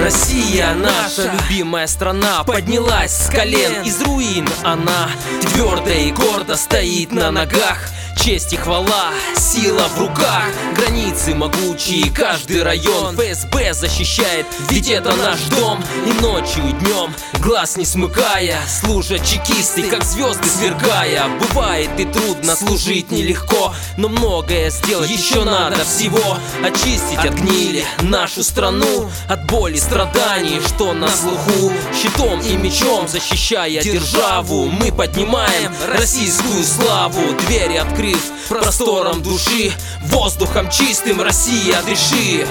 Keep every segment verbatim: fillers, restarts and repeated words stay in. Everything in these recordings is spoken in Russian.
Россия наша любимая страна поднялась с колен, из руин она твердо и гордо стоит на ногах. Честь и хвала, сила в руках, границы могучие, каждый район эф эс бэ защищает, ведь это наш дом. И ночью, и днем, глаз не смыкая, служат чекисты, как звезды сверкая. Бывает и трудно, служить нелегко, но многое сделать еще надо всего. Очистить от гнили нашу страну, от боли, страданий, что на слуху. Щитом и мечом защищая державу, мы поднимаем российскую славу. Двери открыты простором души, воздухом чистым, Россия, дыши.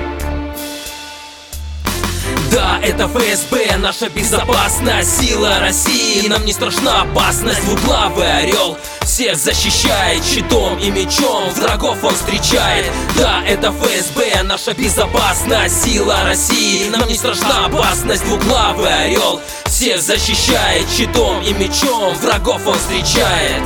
Да, это эф эс бэ, наша безопасная сила России. Нам не страшна опасность, двуглавый орел всех защищает, щитом и мечом врагов он встречает. Да, это эф эс бэ, наша безопасная сила России. Нам не страшна опасность, двуглавый орел всех защищает, щитом и мечом врагов он встречает.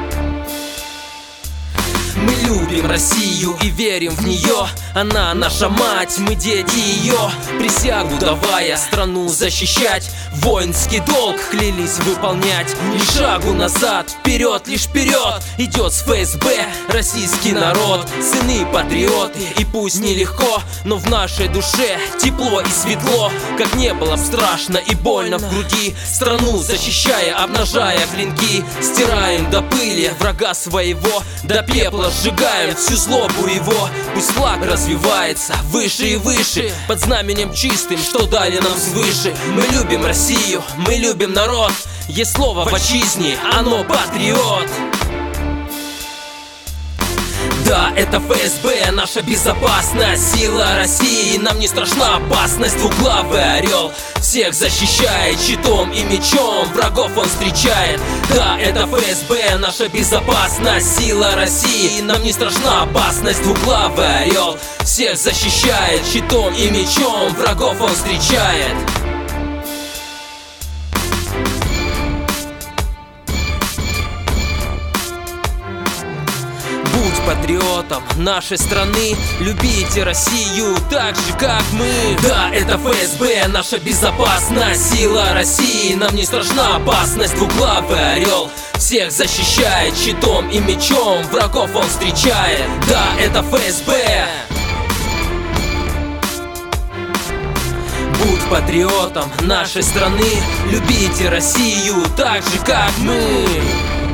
Мы любим Россию и верим в нее, она наша мать, мы дети ее. Присягу давая страну защищать, воинский долг клялись выполнять. Ни шагу назад, вперед, лишь вперед идет с эф эс бэ российский народ. Сыны патриоты, и пусть нелегко, но в нашей душе тепло и светло. Как не было страшно и больно в груди, страну защищая, обнажая клинки, стираем до пыли врага своего, до пепла сжигаем всю злобу его. Пусть флаг развивается выше и выше, под знаменем чистым, что дали нам свыше. Мы любим Россию, мы любим народ, есть слово в отчизне, оно патриот. Да, это эф эс бэ, наша безопасная сила России. Нам не страшна опасность, двуглавый орел всех защищает, щитом и мечом врагов он встречает. Да, это эф эс бэ, наша безопасная сила России. Нам не страшна опасность, двуглавый орел всех защищает, щитом и мечом врагов он встречает. Будь патриотом нашей страны, любите Россию так же, как мы. Да, это эф эс бэ, наша безопасная сила России. Нам не страшна опасность, двуглавый орел всех защищает, щитом и мечом врагов он встречает. Да, это эф эс бэ. Будь патриотом нашей страны, любите Россию так же, как мы.